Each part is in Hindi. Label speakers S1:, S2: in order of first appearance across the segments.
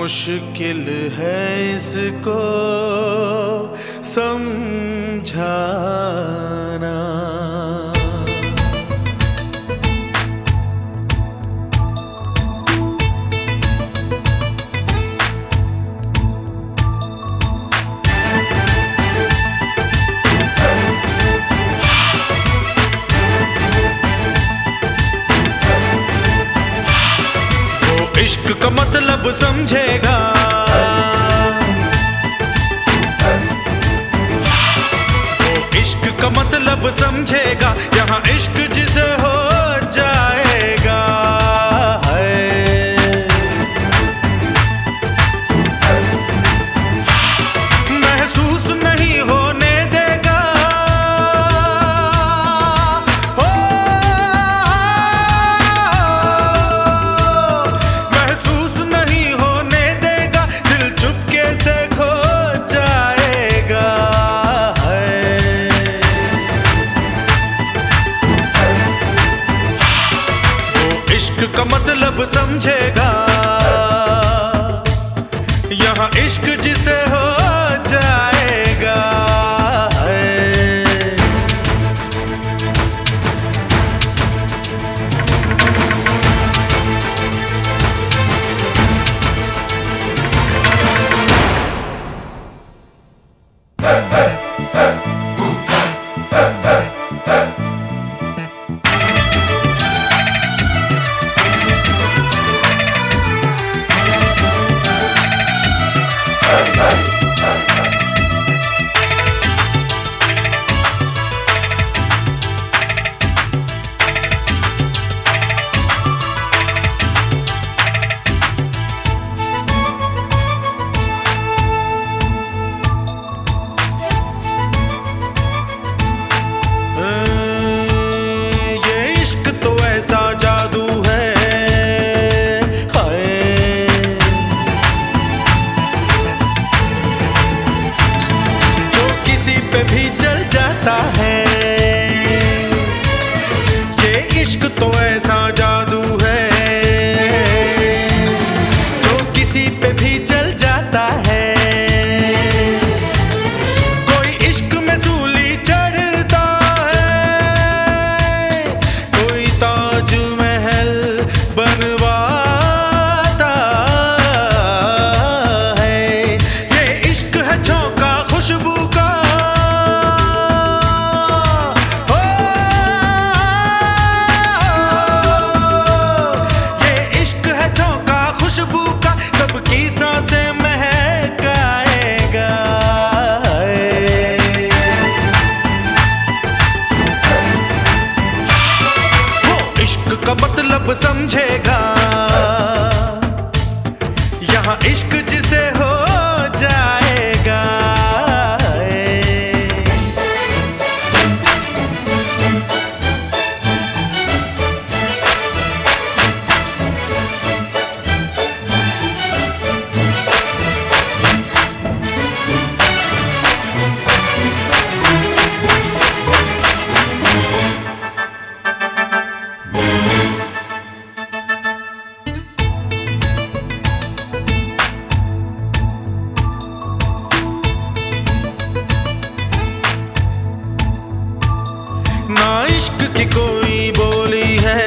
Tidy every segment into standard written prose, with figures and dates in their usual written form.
S1: मुश्किल है इसको समझाना। इश्क का मतलब समझेगा, वो इश्क का मतलब समझेगा, यहाँ इश्क जिसे हो जाएगा है। महसूस नहीं होने देगा, का मतलब समझेगा, यहाँ इश्क जिसे हो जाएगा है। का मतलब समझेगा, यहाँ इश्क जिसे हो जाएगा। ना इश्क की कोई बोली है,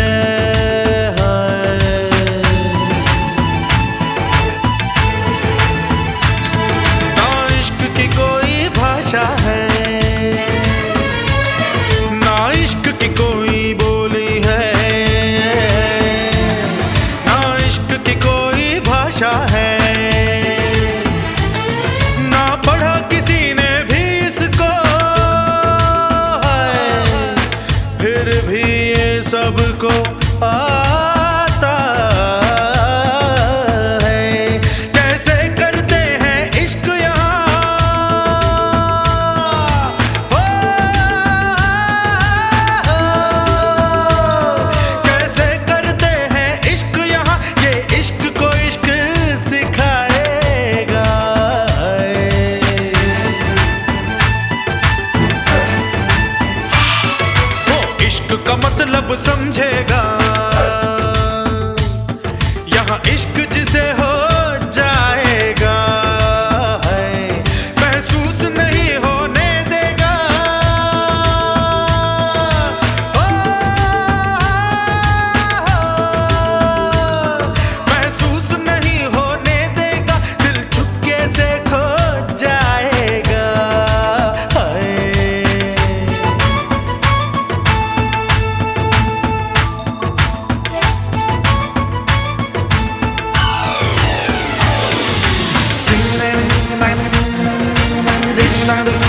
S1: ना इश्क की कोई भाषा है, ना इश्क की कोई बोली है, ना इश्क की कोई भाषा है। ना पढ़ा किसी ने भी इसको, फिर भी ये सबको आता है। कैसे करते हैं इश्क यहाँ, कैसे करते हैं इश्क यहाँ, ये इश्क को इश्क सिखा दंग